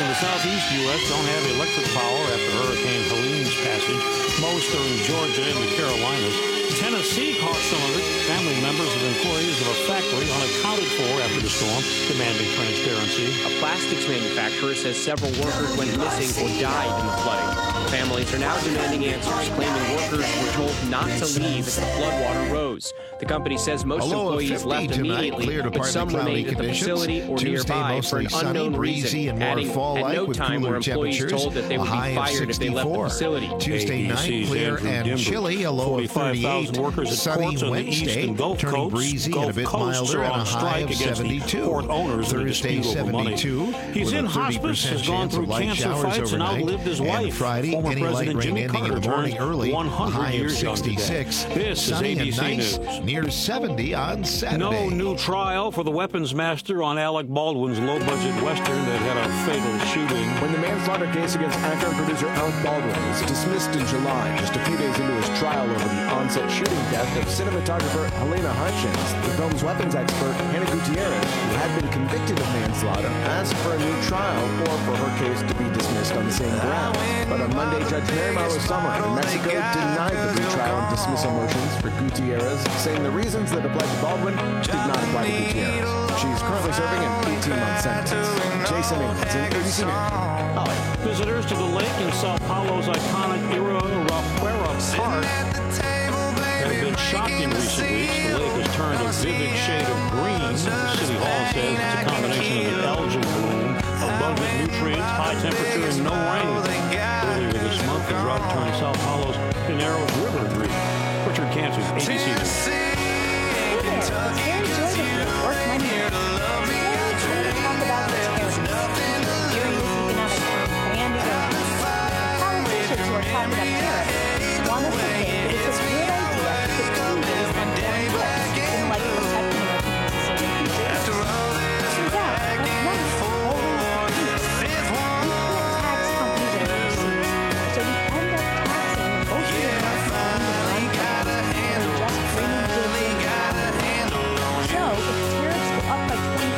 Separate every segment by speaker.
Speaker 1: in the southeast U.S. don't have electric power after Hurricane Helene's passage. Most are in Georgia and the Carolinas. Tennessee caught some of it. Family members of employees of a factory unaccounted for after the storm, demanding transparency.
Speaker 2: A plastics manufacturer says several workers went missing or died in the flooding. Families are now demanding answers, claiming workers were told not to leave as the floodwater rose. The company says most employees left immediately, but some remained at the facility or nearby for an unknown reason, adding at no time were employees told that they would be fired if they left the facility.
Speaker 3: Tuesday night, clear and chilly, a low of 38. Sunny Wednesday, turning breezy and a bit milder, and a high of 72. Thursday, 72.
Speaker 1: He's in hospice, has gone through cancer fights, and outlived his wife.
Speaker 3: Friday,
Speaker 1: Former
Speaker 3: any light
Speaker 1: President
Speaker 3: rain
Speaker 1: Jimmy
Speaker 3: ending in
Speaker 1: Carter
Speaker 3: the morning
Speaker 1: turns
Speaker 3: early,
Speaker 1: 100
Speaker 3: high of
Speaker 1: years young today.
Speaker 3: 66.
Speaker 1: This is
Speaker 3: Sunny and
Speaker 1: ABC
Speaker 3: nice,
Speaker 1: News.
Speaker 3: near 70 on Saturday.
Speaker 1: No new trial for the weapons master on Alec Baldwin's low-budget Western that had a fatal shooting.
Speaker 4: When the manslaughter case against actor and producer Alec Baldwin was dismissed in July, just a few days into his trial over the on-set shooting death of cinematographer Helena Hutchins, the film's weapons expert Hannah Gutierrez, who had been convicted of manslaughter, asked for a new trial or for her case to be dismissed on the same grounds. But on Monday, Judge Mary Marlo Summer in Mexico denied the retrial and dismissal motions for Gutierrez, saying the reasons that applied to Baldwin did not apply to Gutierrez. She's currently serving an 18-month sentence. Jason Ames in ABC News.
Speaker 1: Visitors to the lake in Sao Paulo's iconic Ibirapuera Park have been shocked in recent weeks. The lake has turned a vivid shade of green. City Hall says it's a combination of an algal bloom, abundant nutrients, high temperature, and no rain. Earlier this month, the drought turned Sao Paulo's Pinheiros River green. Richard Cantu, ABC News.
Speaker 5: Hey there, it's Gary Jordan with Work Money. Today, we're going to talk about the tariffs, serious economic propaganda. Politicians who are talking about tariffs want us to think that it's a good idea to put duties on foreign goods in light of protecting American businesses and consumers. Turns out, that's not totally the case. We can't tax companies overseas, so we end up taxing mostly American-owned and run companies who are just bringing goods in. So, if tariffs go up by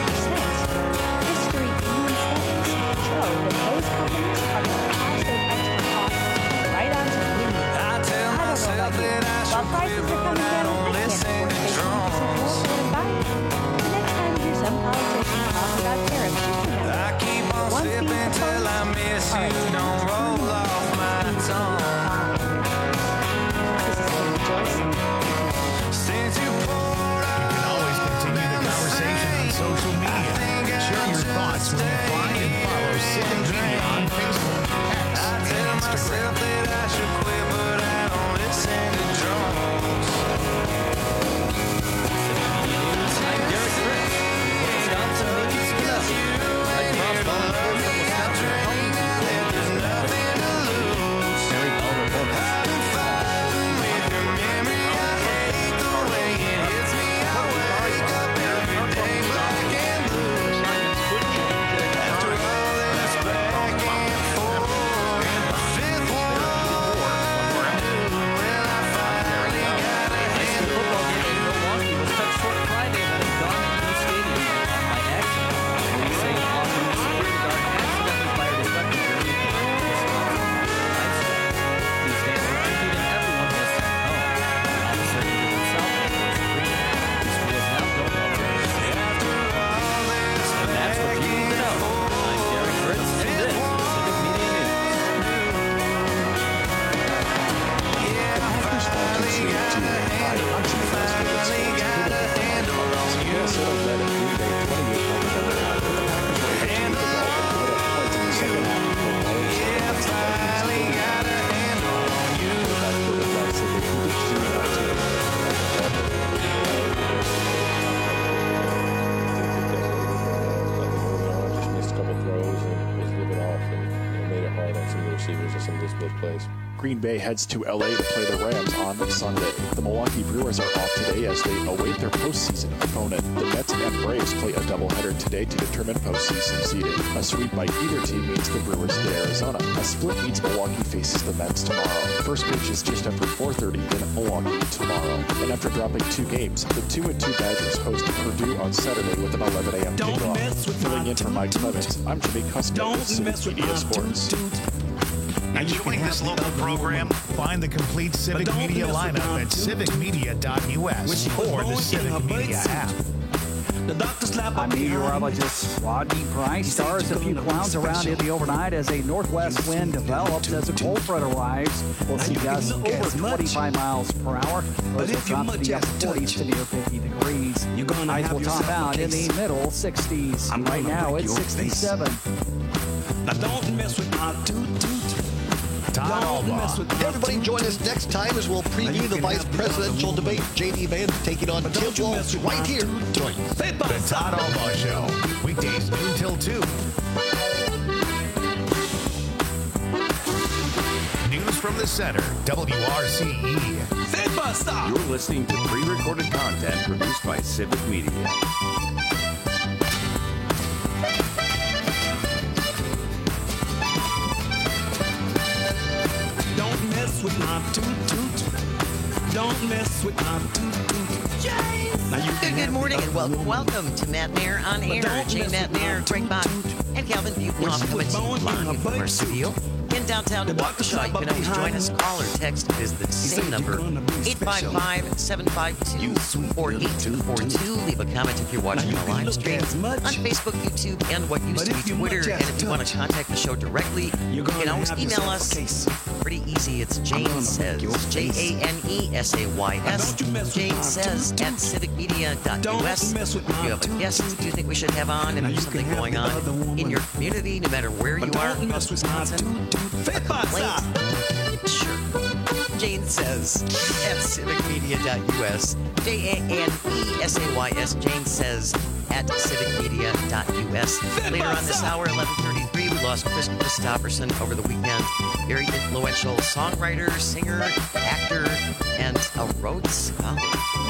Speaker 5: 20%, history and studies show that those companies are going to pass those extra costs right on to consumers. I don't know about you, while prices are coming down, I can't afford to pay 20% more for what I'm buying. The next time you hear some politician talk about tariffs, just remember, once being proposed, all right, this is David Joyce.
Speaker 3: You can always continue the conversation on social media. Share your thoughts when you find and follow City Media on Facebook, X, and Instagram.
Speaker 6: I'm Derek Fritz. Wisconsin needs to know. Red Cross volunteers from Wisconsin are helping people in this Mary Bell reports.
Speaker 7: Just missed a couple throws and was a little bit off and made it hard on some of the receivers and some of those split plays. Green Bay heads to LA to play the Rams on Sunday. The Milwaukee Brewers are off today as they await their postseason opponent. The Mets and Braves play a doubleheader today to determine postseason seeding. A sweep by either team means the Brewers get Arizona. A split means Milwaukee faces the Mets tomorrow. First pitch is just after 4:30 in Milwaukee tomorrow. And after dropping 2 games, the 2-2 Badgers host Purdue on Saturday with an 11 a.m. kickoff. Filling in for Mike Clemens, I'm Jimmy Custer with Civic Media Sports.
Speaker 3: Enjoying this local program? Find the complete Civic Media lineup at civicmedia.us or the Civic Media app.
Speaker 8: I'm meteorologist Rodney Price. Stars a few clouds around in the overnight as a northwest wind develops as a cold front arrives. We'll see gusts over 25 miles per hour. Those will drop to the upper 40s to near 50 degrees. Highs will top out in the middle 60s. Right now it's 67.
Speaker 9: Now don't mess with my toot-toot.
Speaker 3: Todd Albaugh.
Speaker 10: Hey, everybody, join us next time as we'll preview the vice presidential debate. J.D. Vance taking on Tim Walz right here. Join us.
Speaker 3: The Todd Albaugh Show. Weekdays noon till 2. News from the center. WRCE.
Speaker 11: You're listening to pre-recorded content produced by Civic Media.
Speaker 9: Don't mess with my toot-toot. Don't mess with my toot-toot.
Speaker 12: Good morning and welcome to Matt Mayer on Air. Jay Matt Mayer, Greg Bach, and Calvin Buchnoff coming to you live from our studio in downtown Waukesha. You can always join us. Call or text is the same number, 855-752-4842. Leave a comment if you're watching the live stream on Facebook, YouTube, and what used to be Twitter. And if you want to contact the show directly, you can always email us. Pretty easy. It's Jane Says, Janesays, Jane Says at civicmedia.us. If you have a guest you think we should have on, and there's something going on in your community, no matter where you are across Wisconsin, a complaint, sure. Jane Says at civicmedia.us. JANESAYS. Jane Says at civicmedia.us. Later on this hour, 11:33, we lost Chris Christopherson over the weekend. Very influential songwriter, singer, actor, and a Rhodes Scholar.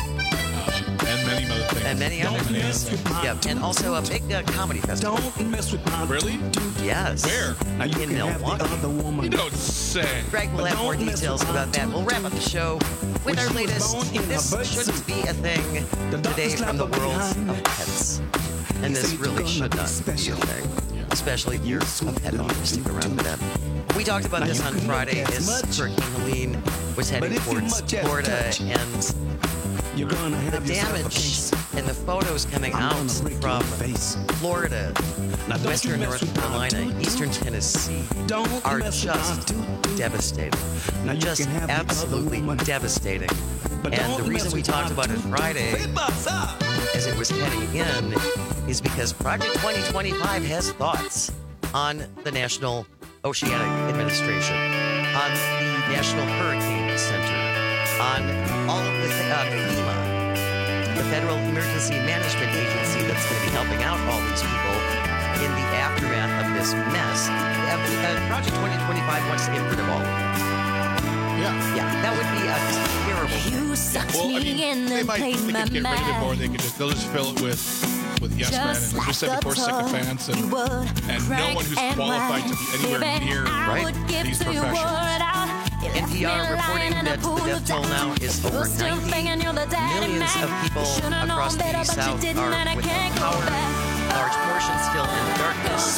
Speaker 12: And many other things. Yep, and also a big comedy festival.
Speaker 13: Really?
Speaker 12: Yes.
Speaker 13: Where?
Speaker 12: In Milwaukee.
Speaker 13: You don't say.
Speaker 12: Greg will have more details about that. We'll wrap up the show with our latest This Shouldn't Be a Thing today from the world of pets. And this really should not be a thing, especially if you're a pet owner. Stick around for that. We talked about this on Friday as Hurricane Helene was heading towards Florida, and the damage and the photos coming out from Florida, western North Carolina, eastern Tennessee are just devastating. Just absolutely devastating. And the reason we talked about it Friday, as it was heading in, is because Project 2025 has thoughts on the National Oceanic Administration, on the National Hurricane Center, on all of the FEMA, the Federal Emergency Management Agency that's going to be helping out all these people in the aftermath of this mess. Project 2025 wants to get rid of all of it. Yeah, that would be a terrible thing.
Speaker 13: Well, I mean, they might get rid of it, or they'll just fill it with yes men, and as we said before, sycophants, and no one who's qualified to be anywhere near these professions.
Speaker 12: NPR reporting that the death toll now is over 90. Millions of people across the South are without power. Large portions still in darkness.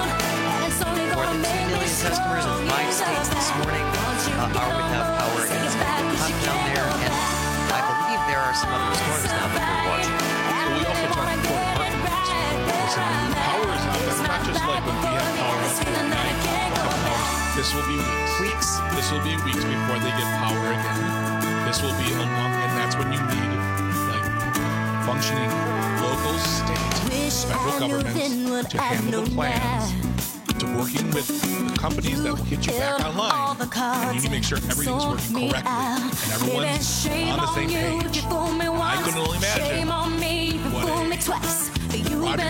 Speaker 12: More than 2 million customers in 5 states this morning are without power. And it's been hot down there, and I believe there are some other storms now that we're watching.
Speaker 13: But we also talked before power is out, but not just like when we have power up at night. This will be weeks. This will be weeks before they get power again. This will be a long, and that's when you need like functioning local, state, federal governments to handle the plans, to working with the companies that will get you back online, and you need to make sure everything's working correctly and everyone's on the same page. I can only imagine what a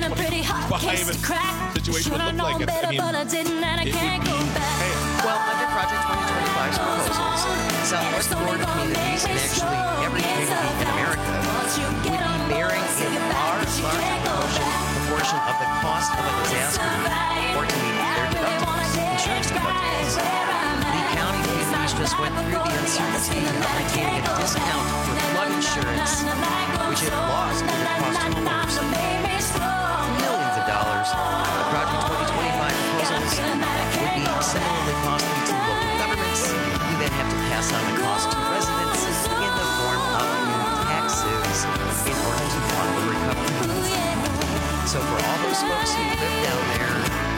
Speaker 13: Project 2025 situation would look like. I mean, it would be,
Speaker 12: well, under Project 2025's proposals, Southwest Florida communities and actually every community in America would be bearing a far larger proportion of the cost of a disaster or to meet their deductibles, insurance deductibles. Lee County communities just went through the uncertainty of retaining a discount for flood insurance, which it lost in the cost of homeowners millions of dollars. The Project 2025 proposals would be similarly costly to local governments, who then have to pass on the cost to residents in the form of new taxes in order to fund the recovery. So for all those folks who live down there,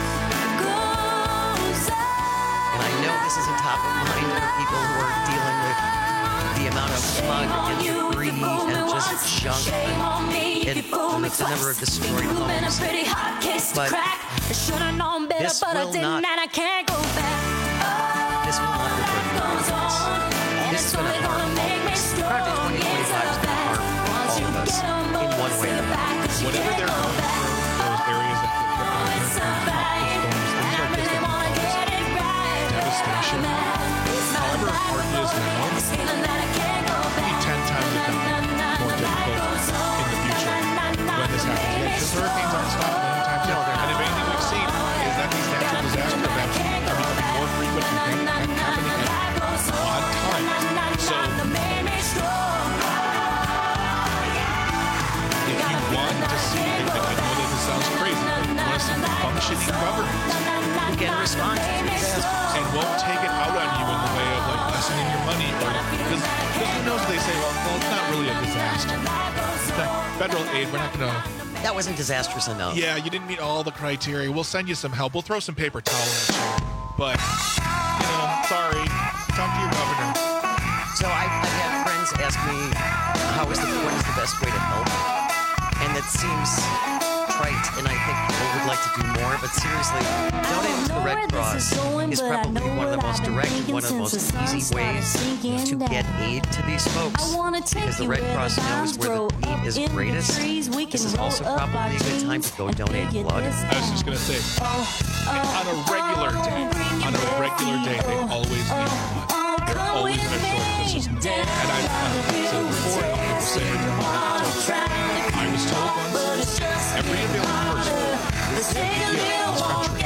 Speaker 12: and I know this isn't top of mind for people who are dealing with the amount of mud and debris and just junk and the number of destroyed homes, but this will not revert this is going to harm all of us. Project 2025 is going to harm all of us in one way or another.
Speaker 13: Whatever they're going through, those areas that get hit by hurricanes, things like this that can cause devastation. However hard it is now, it'll be 10 times more difficult in the future when this happens. Because hurricanes aren't stopping anytime soon. And if anything we've seen is that these natural disaster events are becoming more frequent and happening at odd times. So if you want to see, I know that this sounds crazy, but you want to see functioning government
Speaker 12: who can respond to disasters
Speaker 13: and won't take it out on you in the way of like lessening your money, because who knows? They say, well, it's not really a disaster. Federal aid, we're not going to.
Speaker 12: That wasn't disastrous enough.
Speaker 13: Yeah, you didn't meet all the criteria. We'll send you some help. We'll throw some paper towel at you. But, sorry. Talk to your governor.
Speaker 12: So I've had friends ask me, what is the best way to help? And it seems trite, and I think people would like to do more. But seriously, donating to the Red Cross is probably one of the most direct and one of the most easy ways to get aid to these folks. Because the Red Cross knows where the need is greatest. This is also probably a good time to go donate blood.
Speaker 13: I was just going to say, on a regular day, they always need blood. They're always in a shortage. And I've said before, and I'll say it again, I was told once, every available person in this country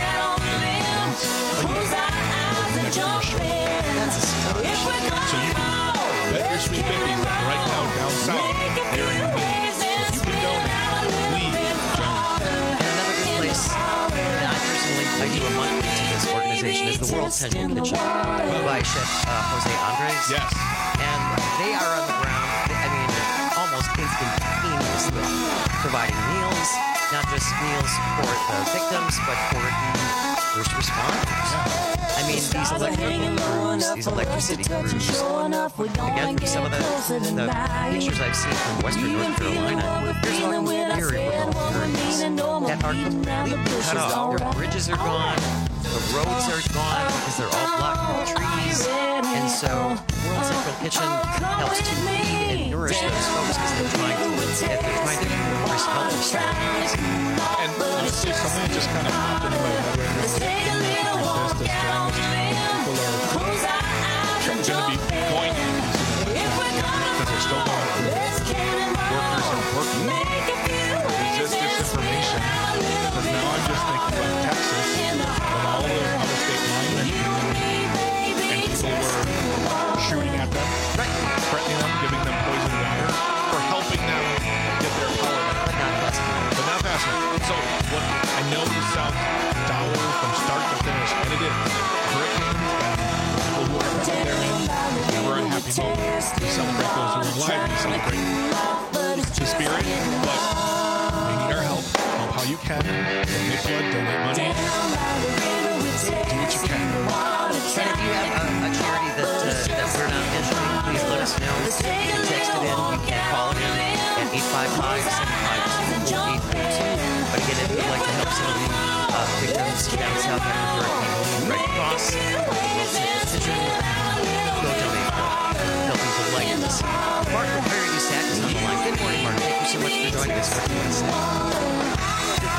Speaker 13: so you can bet your sweet babies that right now down south, they're in need. So if you can donate, please donate.
Speaker 12: And another good place, and I do a monthly to this organization, is the World Central Kitchen, run by Chef Jose Andres.
Speaker 13: Yes.
Speaker 12: And they are on the ground, almost instantaneously providing meals, not just meals for the victims, but for the first responders. I mean, these electricity crews, again, from some of the pictures I've seen from western North Carolina, there's all very remote areas that are completely cut off. Their bridges are gone, the roads are gone because they're all blocked with trees, and so World Central Kitchen helps to feed and nourish those folks because they're trying to nourish helter skelter.
Speaker 13: And honestly, something just kind of popped into my head right now. This during this time, people are going to be going because they're still going through workers are working. Resist disinformation, because now I'm just thinking about Texas, when all the out-of-state linemen and people were shooting at them, threatening them, giving them poison water, for helping them get their power back. But not fast enough. So what I know this sounds dour from start to finish, and it is. Hurricanes and people who are out there never a happy moment. We celebrate those who are alive, we celebrate the spirit, but we need our help. Help how you can. Donate blood, donate money. Do what you can.
Speaker 12: And if you have a charity that we're not mentioning, please let us know. You can text it in, you can call it in at 855-752-4832. But again, if you'd like to help some of the victims down south after Hurricane Red Cross, World Central Kitchen, go donate blood. Helping to lighten the sea. Mark from Prairie View Sac is on the line. Good morning, Mark. Thank you so much for joining us. What do you want to say?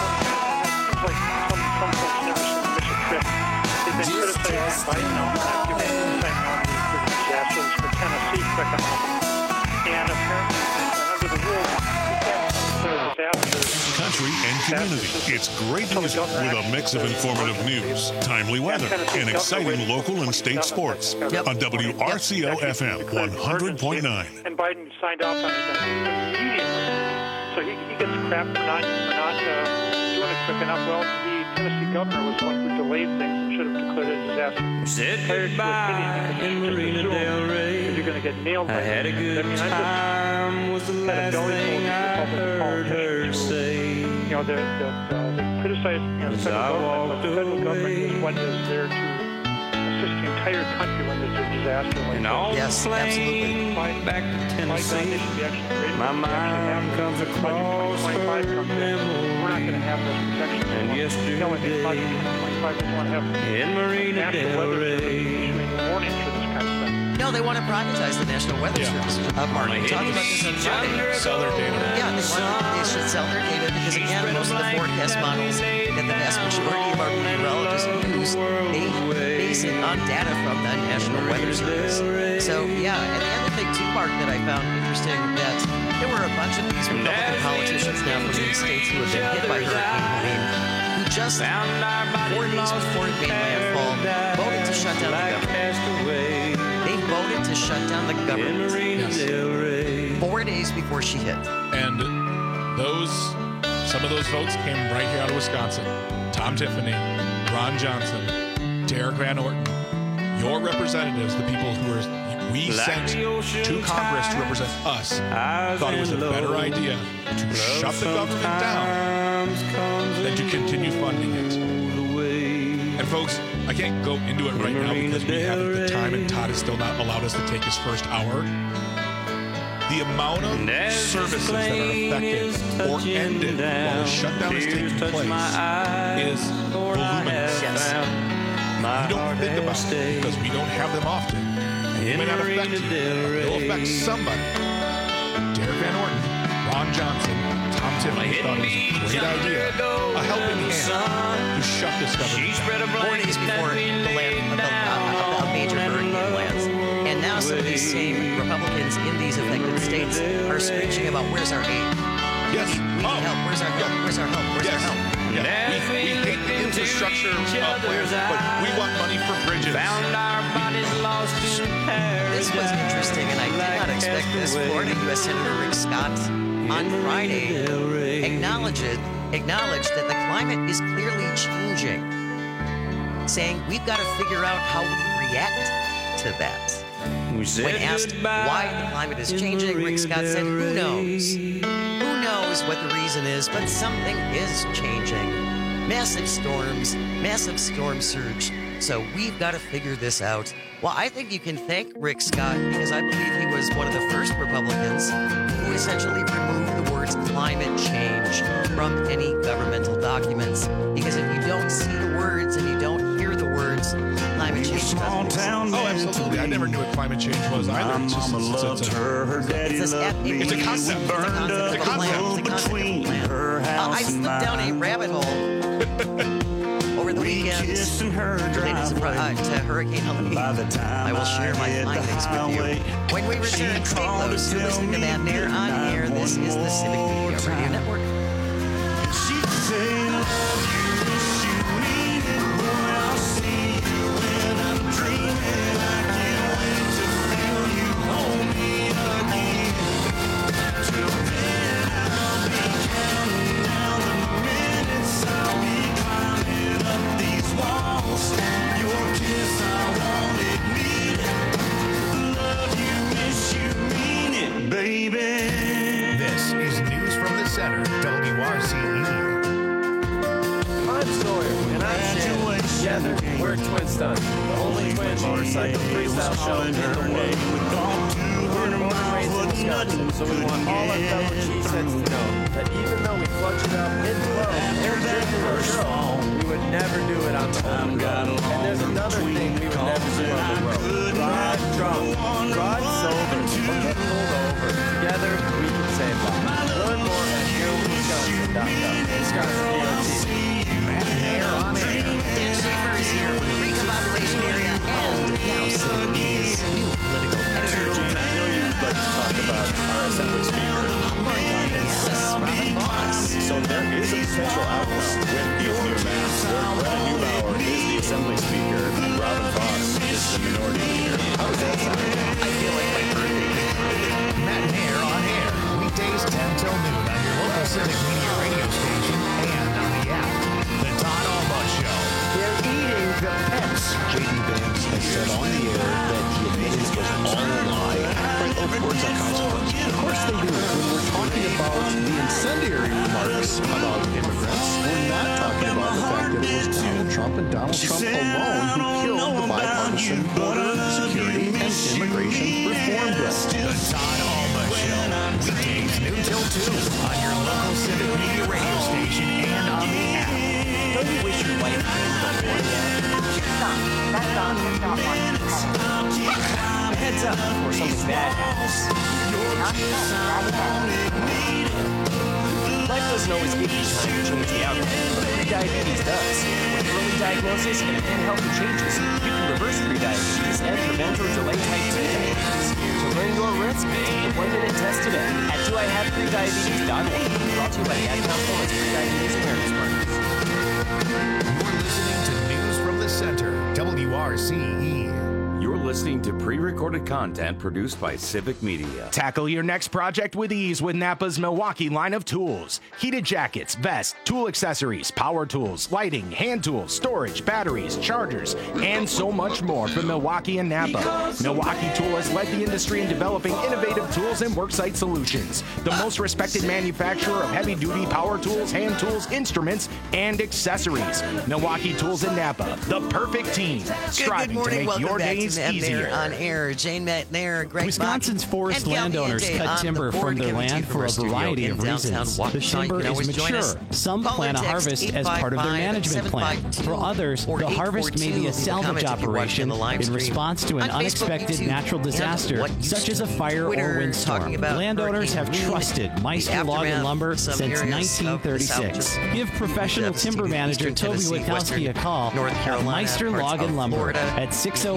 Speaker 14: Some folks never seen Bishop Tripp. They've been criticizing Biden now for not giving quick on it. And apparently, under the rules, you can't declare disasters.
Speaker 15: Country and community. It's great news with a mix of informative news, timely weather, and exciting local and state sports on WRCO FM 100.9.
Speaker 14: And Biden signed off on it immediately. So he gets crap for not doing it quick enough. Well, the Tennessee governor was the one who delayed things and should have declared it a disaster.
Speaker 9: Said goodbye in Marina Del Rey.
Speaker 14: You're going to get nailed.
Speaker 9: I had a good time. Was the last thing I heard her say.
Speaker 14: You know, they criticize the federal government, but the federal government is what is there to assist the entire country when there's a disaster like that.
Speaker 9: Yes, absolutely. Back to Tennessee. My mind comes across her memory.
Speaker 14: We're not going to have those protections.
Speaker 9: And yesterday, in Marina Del Rey.
Speaker 14: Warnings for this kind of stuff.
Speaker 12: No, they want to privatize the National Weather Service. Mark, we talked about this on Friday.
Speaker 13: Sell their data.
Speaker 12: Yeah, they should sell their data because, again, most of the forecast models that the vast majority of our meteorologists use, they base it on data from the National Weather Service. So, yeah, and the other thing, too, Mark, that I found interesting, that there were a bunch of these Republican politicians now from these states who have been hit by Hurricane Helene, who just 4 days before it made landfall, voted to shut down the government. They voted to shut down the government. Yes. 4 days before she hit.
Speaker 13: And some of those votes came right here out of Wisconsin. Tom Tiffany, Ron Johnson, Derek Van Orton, your representatives, the people we sent to Congress to represent us, thought it was a better idea to shut the government down than to continue funding it. And folks, I can't go into it right now because we haven't the time and Todd has still not allowed us to take his first hour. The amount of services that are affected or ended while the shutdown is taking place is voluminous. We don't think about it because we don't have them often. It may not affect you, but it'll affect somebody. Derek Van Orton, Ron Johnson, Tom Tiffany thought it was a great idea, a helping hand to shut this government down.
Speaker 12: 4 days before a major hurricane lands. And now some of these same Republicans in these affected states are screeching about where's our aid?
Speaker 13: Yes.
Speaker 12: We need help. Where's our help? Where's our help? Where's our help?
Speaker 13: Yeah. We hate the infrastructure plans, but we want money for bridges.
Speaker 12: This was interesting, and I did not expect this. Florida U.S. Senator Rick Scott on Friday acknowledged that the climate is clearly changing, saying we've got to figure out how we react to that. When asked why the climate is changing, Rick Scott said, who knows? Who knows what the reason is, but something is changing. Massive storms, massive storm surge. So we've got to figure this out. Well, I think you can thank Rick Scott because I believe he was one of the first Republicans who essentially removed the words climate change from any governmental documents. Because if you don't see the words and you don't hear the words, climate change doesn't exist.
Speaker 13: Oh, absolutely. I never knew what climate change was either. It's just
Speaker 12: it's a concept. It's a concept. I slipped down a rabbit hole over the weekend related to Hurricane Helene. I will share my findings with you. When we return, stay close. You're listening to Matt Nair on air. This is the Civic Media Radio Network.
Speaker 3: This is News from the Center, WRCE.
Speaker 16: I'm Sawyer, and I'm Shannon. Together, we're Twin Stunts, the only twin motorcycle freestyle show in the world. We're born and raised in Wisconsin, so we want all our fellow cheeseheads to know that even though we clutch it up mid-flow and drinking our show, we would never do it on the open road. And there's another thing we would never do on the road. Drive drunk, drive sober, or get pulled over. Together, we can save lives. Learn more at HeroWisconsin.com. Wisconsin DOT.
Speaker 12: Dan Schaefer is here from the recombobulation area and now CB's new political editor.
Speaker 3: the minority leader.
Speaker 10: How does that sound?
Speaker 12: I feel like my birthday is
Speaker 3: Matt and Air on air. Weekdays 10 till noon on your local Civic Media radio station and on the app. The Todd Alba Show.
Speaker 10: They're eating the pets.
Speaker 7: J.D. Vance has said on the air that he admitted it was all a lie. Frank, of course that consequence.
Speaker 10: Of course they do. When we're talking about the incendiary remarks about immigrants, we're not talking about the fact that it was Donald Trump and Donald Trump alone who killed the bipartisan border security and immigration reform bill.
Speaker 3: The Todd Alba Show. Weekdays noon till 2 on your local Civic Media radio station and on the app.
Speaker 2: Don't you wish your wife came from one yet?
Speaker 5: Stop. That dog does not want to be petted.
Speaker 2: Heads up before something bad happens.
Speaker 5: Not so. Right ahead.
Speaker 2: Life doesn't always give you time to change the outcome, but prediabetes does. With early diagnosis and healthy changes, you can reverse prediabetes and prevent or delay type 2 diabetes. To learn your risk, take a 1-minute test today at doihaveprediabetes.org. Brought to you by the Ad Council and Prediabetes Awareness Partners.
Speaker 3: You're listening to News from the Center, WRCE.
Speaker 11: You're listening to pre-recorded content produced by Civic Media.
Speaker 17: Tackle your next project with ease with Napa's Milwaukee line of tools. Heated jackets, vests, tool accessories, power tools, lighting, hand tools, storage, batteries, chargers, and so much more from Milwaukee and Napa. Milwaukee Tool has led the industry in developing innovative tools and worksite solutions. The most respected manufacturer of heavy-duty power tools, hand tools, instruments, and accessories. Milwaukee Tools in Napa, the perfect team, striving to make your days easier.
Speaker 12: On air, Jane Metnair, Greg
Speaker 18: Wisconsin's
Speaker 12: Mocky,
Speaker 18: forest
Speaker 12: and
Speaker 18: landowners cut timber from their land for a variety of reasons. The timber is mature. Some plan to harvest as part of their management plan. For others, the harvest may be a salvage operation in response to an unexpected natural disaster, such as a fire or windstorm. Landowners have trusted Meister Log and Lumber since 1936. Give professional timber manager Toby Witkowski a call at Meister Log and Lumber at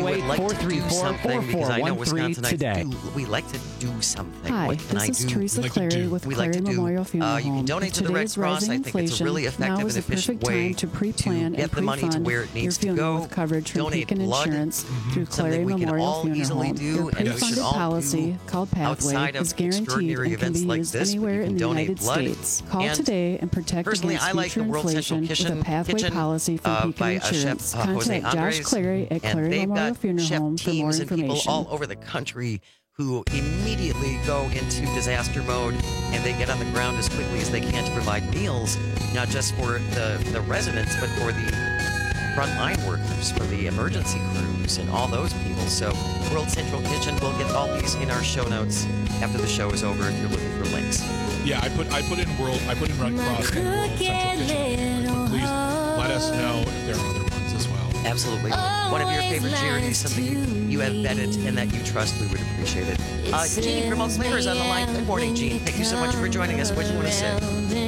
Speaker 18: 608-434-4413 today.
Speaker 12: We like to do something.
Speaker 19: Hi, this is Teresa Clary with Clary Memorial Funeral Home.
Speaker 12: You can donate to the Red Cross. I think it's a really effective and efficient way
Speaker 19: to pre-plan
Speaker 12: get the money to where it needs to go.
Speaker 19: With coverage from
Speaker 12: donate
Speaker 19: Pekin
Speaker 12: blood,
Speaker 19: Insurance through Clary
Speaker 12: something we can
Speaker 19: Memorial
Speaker 12: all
Speaker 19: Funeral
Speaker 12: easily
Speaker 19: Home.
Speaker 12: do,
Speaker 19: Your
Speaker 12: and we should
Speaker 19: pre-funded
Speaker 12: all
Speaker 19: policy,
Speaker 12: do
Speaker 19: called Pathway,
Speaker 12: outside of
Speaker 19: is guaranteed
Speaker 12: extraordinary
Speaker 19: and can be
Speaker 12: events like
Speaker 19: used
Speaker 12: this,
Speaker 19: anywhere in the
Speaker 12: donate
Speaker 19: United
Speaker 12: blood.
Speaker 19: States. Call
Speaker 12: And
Speaker 19: today and protect
Speaker 12: personally,
Speaker 19: against
Speaker 12: I like
Speaker 19: future
Speaker 12: the World
Speaker 19: inflation
Speaker 12: Central
Speaker 19: with a Pathway
Speaker 12: Kitchen
Speaker 19: policy from Pekin
Speaker 12: by
Speaker 19: Insurance.
Speaker 12: Chef Jose
Speaker 19: Contact Josh
Speaker 12: Andres,
Speaker 19: Clary at
Speaker 12: and
Speaker 19: Clary
Speaker 12: they've
Speaker 19: Memorial
Speaker 12: got
Speaker 19: Funeral
Speaker 12: chef
Speaker 19: Home for more
Speaker 12: teams and people
Speaker 19: information.
Speaker 12: all over the country who immediately go into disaster mode and they get on the ground as quickly as they can to provide meals, not just for the residents, but for the frontline workers, for the emergency crews, and all those people. So World Central Kitchen, we'll get all these in our show notes after the show is over if you're looking for links.
Speaker 13: Yeah, I put in Red Cross and World Central Kitchen. But please let us know if there are other ones as well.
Speaker 12: Absolutely. One of your favorite charities, something you have vetted and that you trust, we would appreciate it. Gene from Oak Flavor is on the line. Good morning, Gene. Thank you so much for joining us. What do you want to say?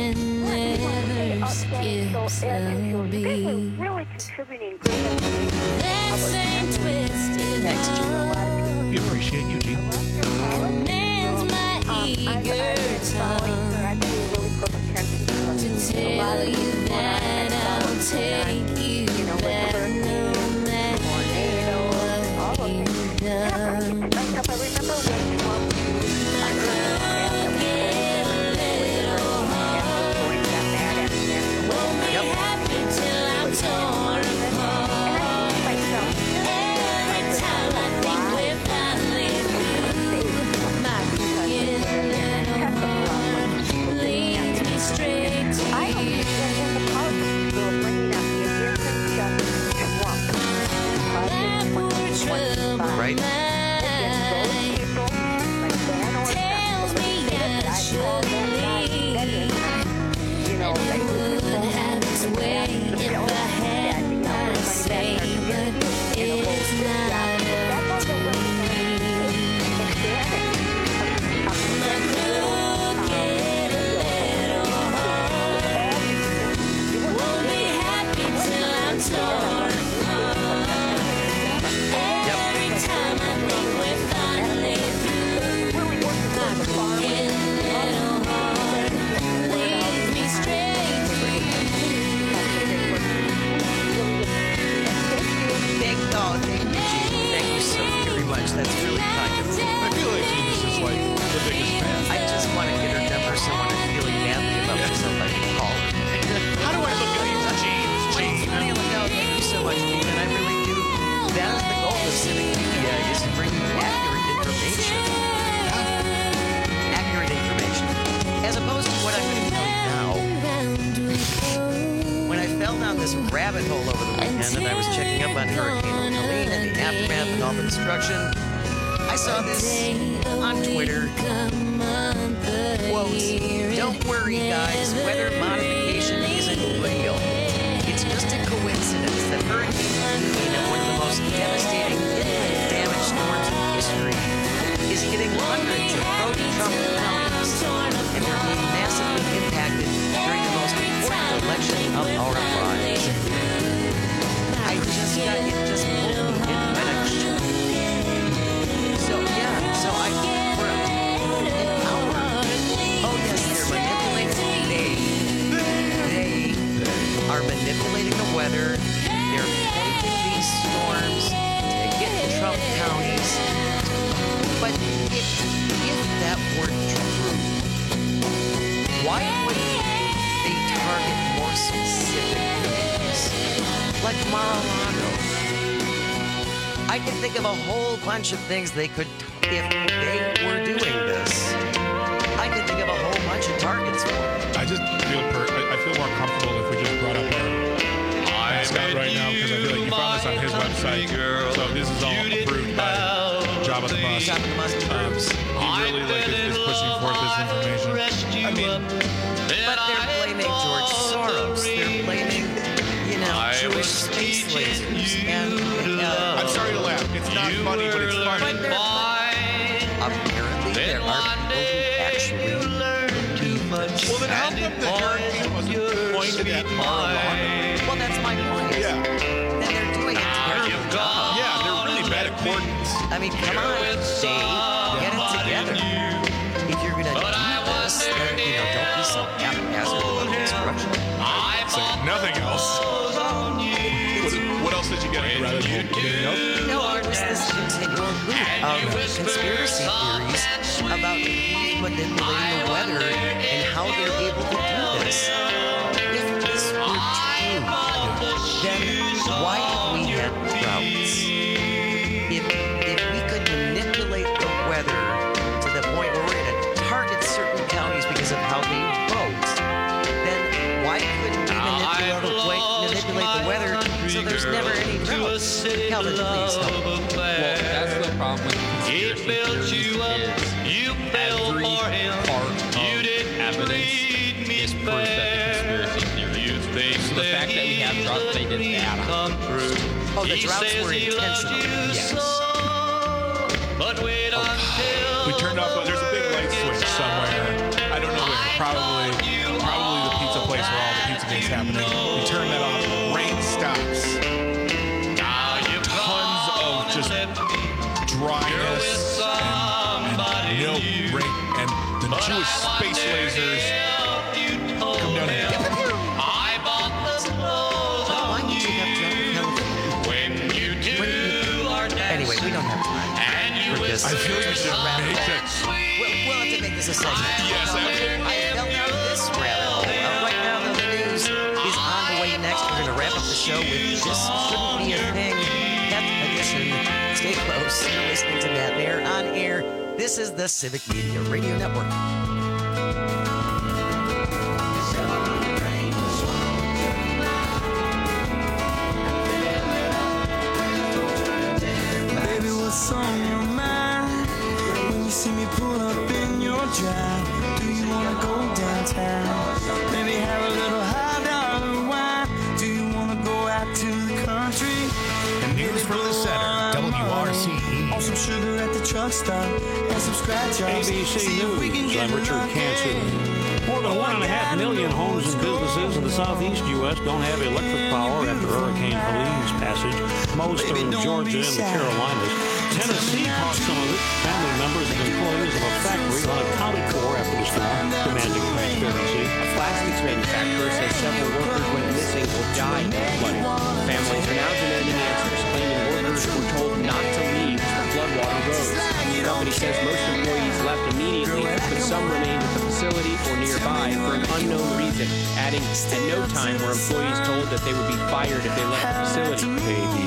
Speaker 5: Really contributing
Speaker 12: Thanks, Gene.
Speaker 3: We appreciate you, Gene.
Speaker 12: Right? rabbit hole over the weekend, and I was checking up on Hurricane Helene and the aftermath and all the destruction. I saw this on Twitter. Quote, "Don't worry, guys, weather modification isn't real. It's just a coincidence that Hurricane Helene, one of the most devastating damage storms in history, is hitting hundreds of pro-Trump counties, and they're being massively impacted during the most important election of our lives." I just got it, just pulled me in Greenwich. So yeah, so I for an hour. Oh yes, they're manipulating. They are manipulating the weather. They're pointing these storms to hit Trump counties. But if that were true, why wouldn't they target more specific things? Like Mar-a-Lago. I can think of a whole bunch of things they could, if they were doing this. I could think of a whole bunch of targets for it.
Speaker 13: I just feel I feel more comfortable if we just brought up our mascot right now, because I feel like you found this on his website. So this is all approved by Jabba the Hutt. He really is pushing forth this information. I mean,
Speaker 12: but they're blaming George Soros. They're blaming, Jewish space lasers. And
Speaker 13: I'm sorry to laugh. It's not funny, but it's funny.
Speaker 12: Apparently, there are people who actually do this.
Speaker 13: Well, then how come the hurricane wasn't pointed at Mar-a-Lago?
Speaker 12: Well, that's my point.
Speaker 13: Yeah.
Speaker 12: Then they're doing a terrible job.
Speaker 13: Yeah, they're really bad at coordinates.
Speaker 12: I mean, come on, Dave, get it together. If you're gonna do this, then don't be so haphazard about construction.
Speaker 13: Say nothing else. What else did you get rather than anything else?
Speaker 12: No, there's this continual loop of conspiracy theories about who's manipulating the weather and how they're able to do this. If this were true, then why do we have droughts? If we could manipulate the weather to the point where we're going to target certain counties because of how they vote, then why couldn't we manipulate the weather so there's never any droughts? Calvin, please help.
Speaker 20: Well, that's the problem with conspiracy theories is every part of evidence is proof that the conspiracy theory is true. So the fact that we have droughts, they did that on purpose.
Speaker 12: Oh, the droughts were intentional.
Speaker 20: Yes.
Speaker 13: We turned off. There's a big light switch somewhere. I don't know where. Probably the pizza place where all the pizza things happening. We turn that off. Rain stops. Tons of just dryness and no rain, and the Jewish space lasers come down here.
Speaker 12: Anyway, we don't have time.
Speaker 13: I feel like we should make it.
Speaker 12: We'll have to make this a segment.
Speaker 13: Yes, absolutely.
Speaker 12: I fell down this rabbit hole. Right now, though, the news is on the way next. We're going to wrap up the show with This Shouldn't Be a Thing, 10th edition. Stay close. You're listening to Matt Mayer on air. This is the Civic Media Radio Network.
Speaker 21: What's on your mind when you see me pull up in your drive? Do you wanna go downtown? Maybe have a little high dollar wine. Do you wanna go out to the country?
Speaker 3: And news from the center, WRCE.
Speaker 21: On some sugar at the truck stop and some scratch offs.
Speaker 1: ABC News, I'm Richard Cancer. More than 1.5 million homes and businesses in the southeast U.S. don't have electric power after Hurricane Helene's passage. Most are in Georgia and the Carolinas. Tennessee caught some of it. Family members and employees of a factory on a county core after the storm, demanding transparency.
Speaker 2: A plastics manufacturer says several workers went missing or died in the flooding. Families are now demanding answers, claiming workers were told not to leave as the floodwater rose. The company says most employees left immediately, but some remained at the facility or nearby for an unknown reason, adding, at no time were employees told that they would be fired if they left the facility.
Speaker 1: ABC's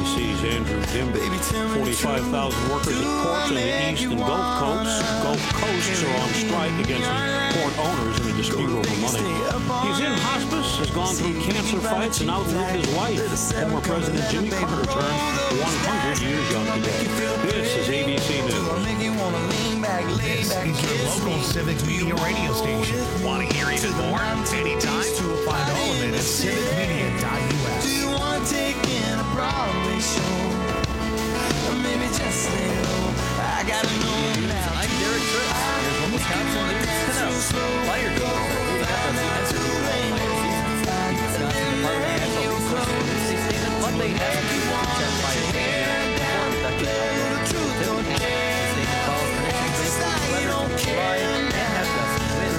Speaker 1: Andrew Dimby. 45,000 workers at ports on the east and Gulf Coasts are on strike against the port owners in a dispute over money. He's in hospice, has gone through cancer fights, and outlived his wife. Former President Jimmy Carter turned 100 years young today. This is ABC News.
Speaker 3: This is your local Civic Media radio station. Want to hear even more? Anytime. Find all of it at civicmedia.us.
Speaker 21: Do you want to take in a Broadway show? Or maybe just say hello. I gotta know now.
Speaker 6: I'm Derek Tripp. Here's local council news to know. Fire drills are moving up on the answer to the Wisconsin Department of Natural Resources released a statement Monday asking people to check fire and conducting outdoor activity. The statement follows predictions based on the weather to July and has got some wind.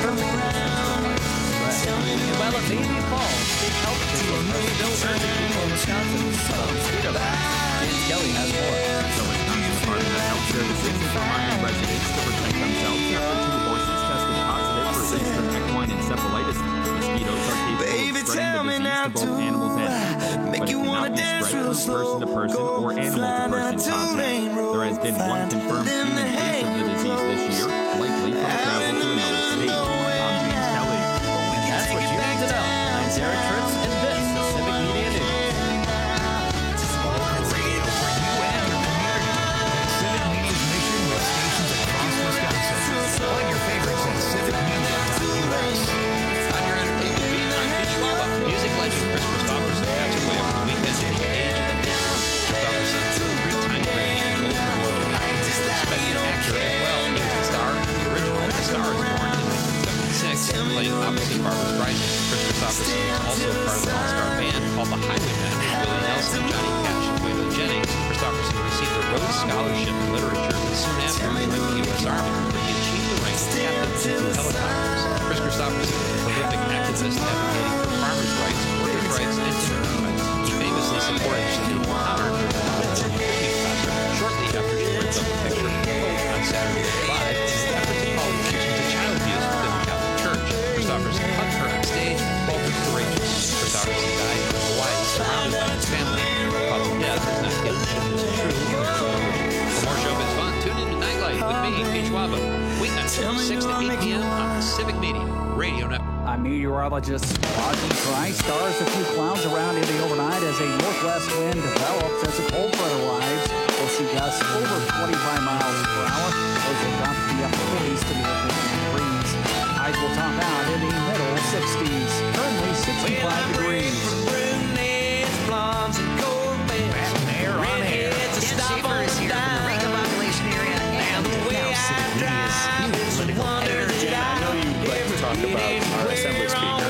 Speaker 6: And while it may be fall, state health officials are still urging people in Wisconsin to follow mosquito bats. James Kelly has more.
Speaker 11: The Wisconsin Department of Health Services is reminding residents to protect themselves after 2 horses tested positive for Eastern equine encephalitis. Mosquitoes are capable of spreading the disease to both animals and people, but it cannot be spread from person to person or animal to person contact. There has been one confirmed human case of the disease this year, likely from travel to another state. I'm James Kelly.
Speaker 6: That's what you need to know. I'm Derek Tritz, and this is Civic Media News.
Speaker 3: Civic Media's mission with stations across Wisconsin. Find your favorites at civicmedia.us.
Speaker 2: On your entertainment beat, I'm Pete Schwaba. Music legend Chris Christopherson passed away over the weekend at the age of 50. Christopherson is a 3-time Grammy and Golden Globe respected actor as well. He was the star in the original The Star is Born in 1976, playing opposite Barbra Streisand. Chris Christopherson was also part of an all-star band called the Highwaymen with Willie Nelson, Johnny Cash, and Waylon Jennings. Christopherson received a Rhodes Scholarship in Literature and soon after joined the U.S. Army, where he achieved the rank of captain of 2 helicopters. Chris Christopherson was a prolific activist advocating for farmers' rights, workers' rights, and immigrant rights. He famously supported Sinead O'Connor during the Women's tribute concert shortly after she ripped up the picture of the Pope on Saturday Night Live after to call attention to child abuse within the Catholic Church. Christopherson hugged her on stage and called her courageous. Christopherson died in Hawaii, surrounded by his family. The cause of death is not yet determined as true. For more showbiz fun, tune in to Nightlight with me, Pete Schwaba, weeknights from 6 to 8 p.m. on Civic Media Radio Network.
Speaker 8: I'm meteorologist Rodney Price. Stars a few clouds around in the overnight as a northwest wind develops as a cold front arrives. We'll see gusts over 25 miles per hour. Those will drop to the upper 40s to the upper 50s. Highs will top out in the middle 60s. Currently 65 degrees.
Speaker 12: Schaefer is here from the Recombobulation area and now Civic Media's new political editor.
Speaker 7: I know you'd like to talk about our Assembly Speaker.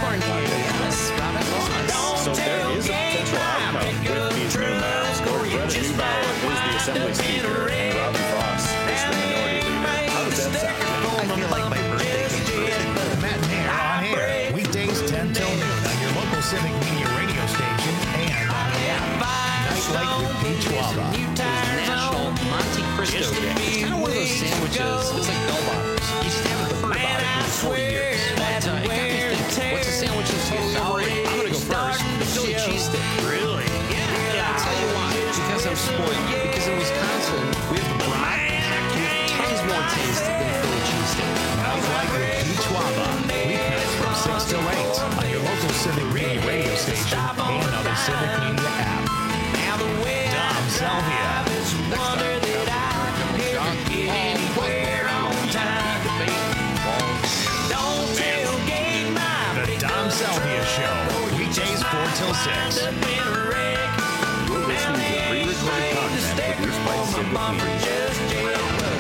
Speaker 7: So there is a potential outcome with these new maps. Greta Neubauer is the Assembly Speaker and Robin Voss is the Minority Leader. How does that sound?
Speaker 12: I feel like my birthday came true.
Speaker 3: Matt and Air on air. Weekdays 10 till noon on your local Civic Media radio station and on the app. Nightlight with Pete Schwaba.
Speaker 2: It is National Monte Cristo Day. It's kind of one of those sandwiches. It's like bell bottoms. You just haven't heard about it for 40 years. But it got me thinking, what's a sandwich that's totally overrated? I'm going to go first. The Philly cheesesteak. Really? Yeah, I'll tell you why. Because I'm spoiled. Because in Wisconsin, we have the broth. We have tons more taste than Philly cheesesteak.
Speaker 3: Nightlight with Pete Schwaba. Weeknights from 6 till 8 on your local Civic Media radio station and on the Civic Media app. Dom Salvia. The Dom Salvia Show. Weekdays 4 till 6.
Speaker 11: You're listening to pre-recorded content produced by Civic Media.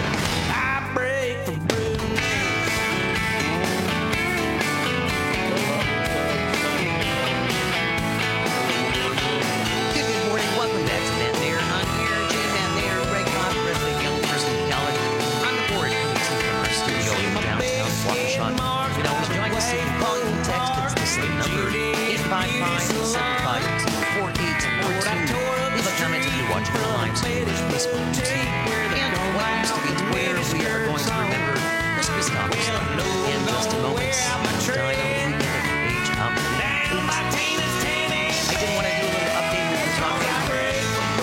Speaker 12: Good morning. Welcome back to Matt Mayer on air. Jay Matt Mayer, Greg Bob, President Young Person College. On the board, coming to you from our studio in downtown Waukesha. You can always join us if you call and text. It's the same number, 855-752-4842. Leave a comment if you're watching the live stream on Facebook, YouTube, and what used to be Twitter. We are going to remember Chris Christopherson in just a moment. He died over the weekend at the age of 58. I did want to do a little update with the talk about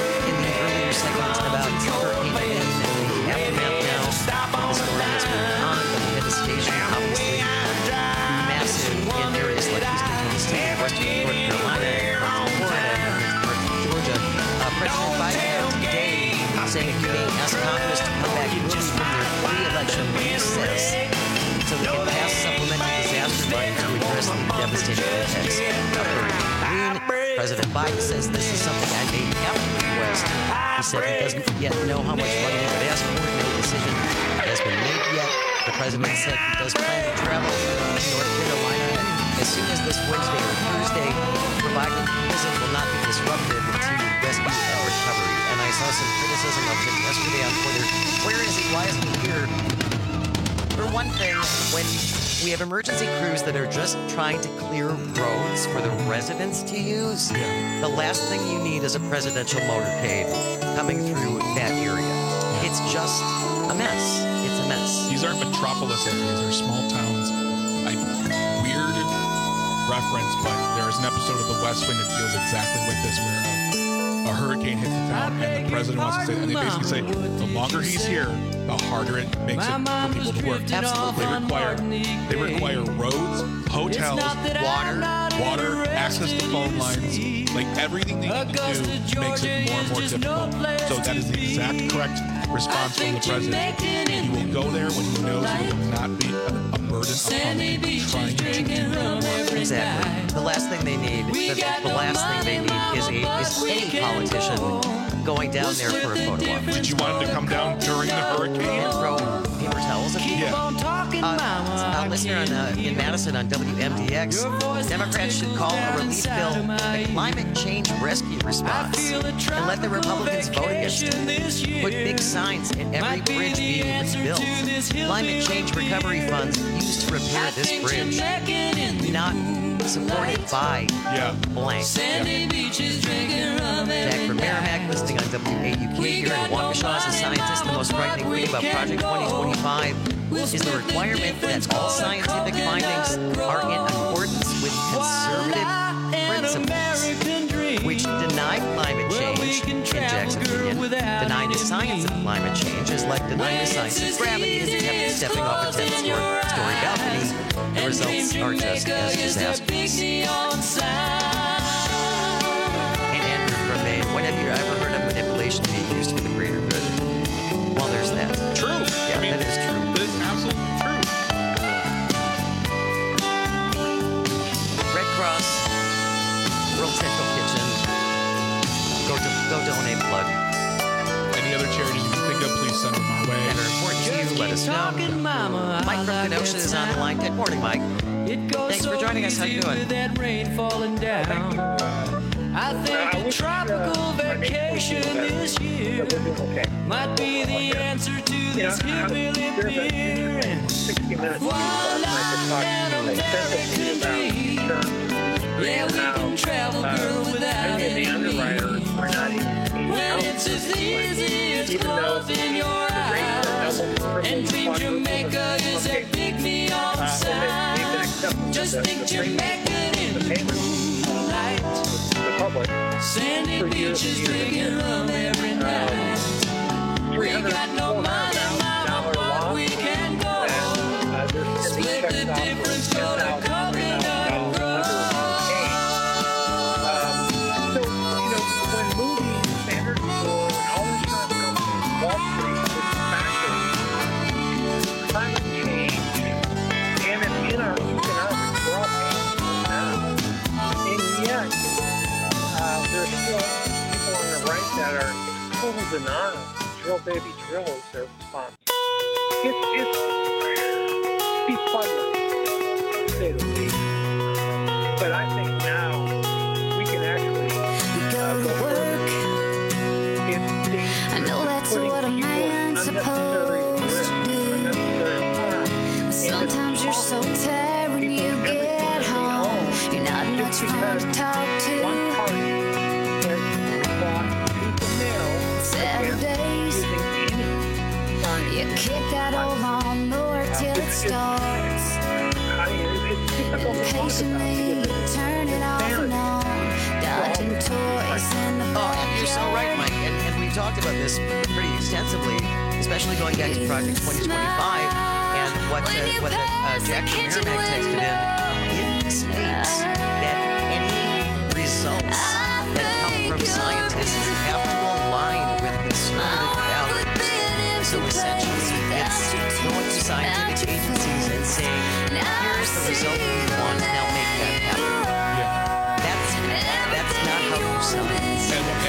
Speaker 12: President Biden says this is something I made happen in the West. He said he doesn't yet know how much money he would ask for. No decision has been made yet. The president said he does plan to travel to North Carolina as soon as this Wednesday or Thursday, provided the visit will not be disrupted to rescue and recovery. And I saw some criticism of him yesterday on Twitter. Where is he? Why isn't he here? For one thing, when we have emergency crews that are just trying to clear roads for the residents to use, the last thing you need is a presidential motorcade coming through that area. It's just a mess. It's a mess.
Speaker 13: These aren't metropolis areas. They're small towns. Weird reference, but there is an episode of The West Wing that deals exactly with this, where a hurricane hits the town, and the president wants to say, and they basically say, the longer he's here, the harder it makes it for people to work. Absolutely. They require roads, hotels, water, access to phone lines. Like, everything they need to do makes it more and more difficult. So that is the exact correct response from the president. He will go there when he knows it will not be a burden upon him trying to do more.
Speaker 12: Exactly. The last thing they need, is any politician going down there for a photo op.
Speaker 13: Did you want him to come down during the hurricane?
Speaker 12: And throw paper towels at people? A listener in Madison on WMDX, Democrats should call a relief bill the climate change rescue response and let the Republicans vote against it. Put big signs in every bridge being rebuilt. Climate change recovery funds used to repair this bridge, not supported by blank. Jack from Merrimack, listening on WAUK here in Waukesha. As a scientist, the most frightening thing about Project 2025 is the requirement that all scientific findings are in accordance with conservative principles, which deny climate change, in Jack's opinion. Denying the science of climate change is like denying the science of gravity and stepping off a 10th-story balcony. The results are just as disastrous. And Andrew from Maine, when have you ever heard of manipulation being used for the greater good? Well, there's that.
Speaker 13: True.
Speaker 12: Yeah, that is true.
Speaker 13: That is absolutely true.
Speaker 12: Red Cross, World Central Kitchen, go donate blood.
Speaker 13: Any other charities you can think of, please send them our way.
Speaker 12: That are important to you, let us know. Mike from Kenosha is on the line. Good morning, Mike. Thanks for joining us. How you doing?
Speaker 4: I think a tropical vacation this year might be the answer to this hillbilly beer. And while I'm an American dream, yeah, we can travel, girl, without any need. When it's as easy as closing your eyes, and Dream Jamaica is a big neon sign. Just think Jamaica in the moonlight, sandy beaches drinking rum every night. We got no money, mama, but we can go. Split the difference, go to Coconut Grove.
Speaker 14: So, when movie standards go and all this stuff comes from Wall Street, it's factory, climate change, and it's in our economics, we're all paying for it now. And yet, there's still people on the right that are total denial. Drill baby drill is their response. It's befuddling, to say the least. But I think now we can actually go to work.
Speaker 22: I know that's what a man's supposed to do. But sometimes you're so tired when you get home. You're not much fun to talk to. Saturdays, you kick that old lawnmower till it starts. And patiently you turn it off and on, dodging toys in the backyard.
Speaker 12: You're so right, Mike. And we've talked about this pretty extensively, especially going back to Project 2025 and what Jack from Merrimack texted in. It states that any results that come from scientists have to align with conservative values. So essentially, it's going to scientific agencies and saying, here's the result we want, now make that happen. That's not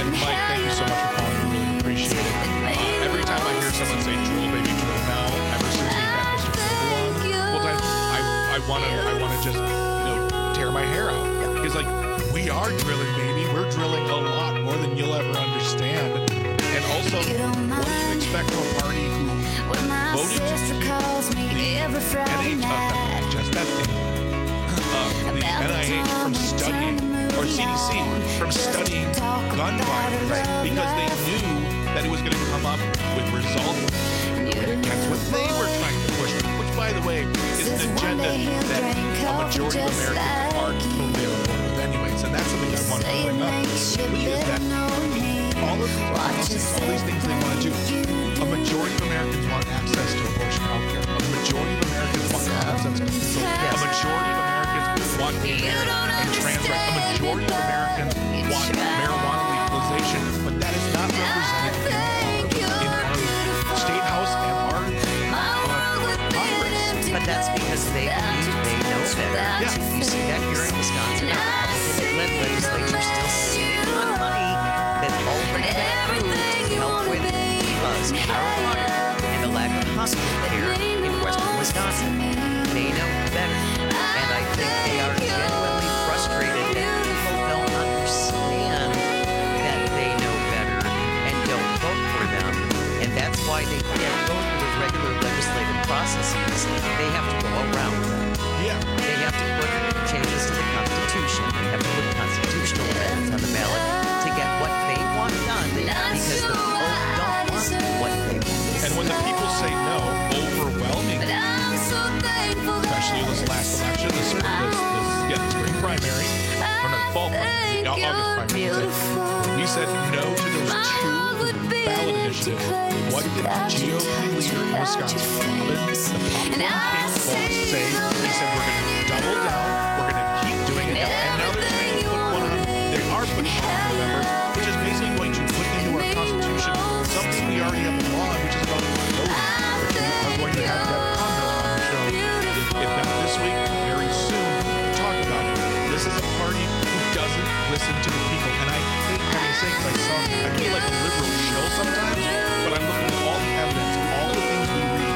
Speaker 13: And Mike, thank you so much for calling. We really appreciate it. Every time I hear someone say drill, baby, drill now, ever since we had Mr. Drill on, I want to just, tear my hair out. Because, we are drilling, baby. We're drilling a lot more than you'll ever understand. And also, what do you expect from a party who voted to keep the NIH, just that thing, the NIH from studying, or CDC from studying gun violence, because they knew that it was going to come up with results against what they were trying to push, which, by the way, is an agenda that a majority of Americans are totally on board with anyways. And that's something I want to bring up. Is that all these things they want to do, a majority of Americans want access to abortion health care. A majority of Americans want contraceptive control. A majority of Americans want gay marriage and trans rights. A majority of Americans want marijuana legalization. But that is not represented in our state house and our Congress.
Speaker 12: But that's because they believe they know better. Yeah. You see that here in Wisconsin, our Republican-led legislature still sitting on money that already been approved to help with buzz, marijuana, and the lack of hospital care in western Wisconsin. They know better. And I think they are genuinely frustrated that people don't understand that they know better and don't vote for them. And that's why they can't go through the regular legislative processes. They have to go around them.
Speaker 13: Yeah.
Speaker 12: They have to put changes to the Constitution. They have to put constitutional amendments on the ballot to get what they want done, because the people don't want what they want.
Speaker 13: And when the people say no, overwhelmingly, especially this last election, this spring primary, or no, fall primary, August primary, we said no to those two ballot initiatives. What did the GOP leader in Wisconsin, the popcorn king, say? He said, we're going to double down, we're going to keep doing it, and now they're trying to put one on, they are putting one on November, which is basically going to put into our Constitution something we already have a law on, which is about voting. We are going to have that Congress on the show, if not this week, very soon, to talk about it. This is a party who doesn't listen to the people, and I hate having to say, because I feel like a liberal shill sometimes, but I'm looking at all the evidence, all the things we read,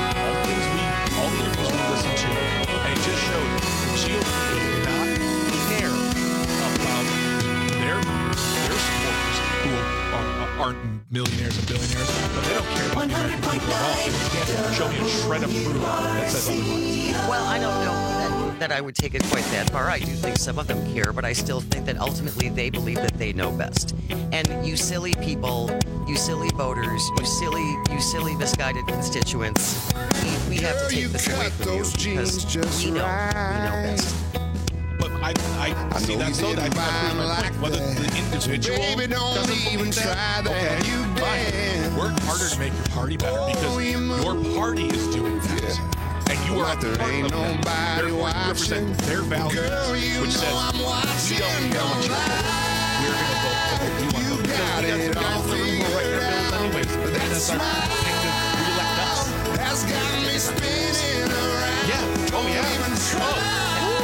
Speaker 13: all the interviews we listen to, and it just shows the GOP does not care about their supporters who aren't millionaires and billionaires, but they don't care about the American people at all. You can't show me a shred of proof that says otherwise.
Speaker 12: Well, I don't know that I would take it quite that far. I do think some of them care, but I still think that ultimately they believe that they know best. And you silly people, you silly voters, you silly misguided constituents, we have to take this away from you because we know best.
Speaker 13: But I see that so that proves my point. Whether the individual doesn't even try that, okay, fine. Work harder to make your party better because your party is doing that. And you are a part of them. Therefore, you represent their values, which says, we don't care what you vote. We're going to vote for what we want to vote. Because we got to write their bills anyways. But that's our thing to re-elect us. That's got me spinning around. Yeah. Oh, yeah. Oh.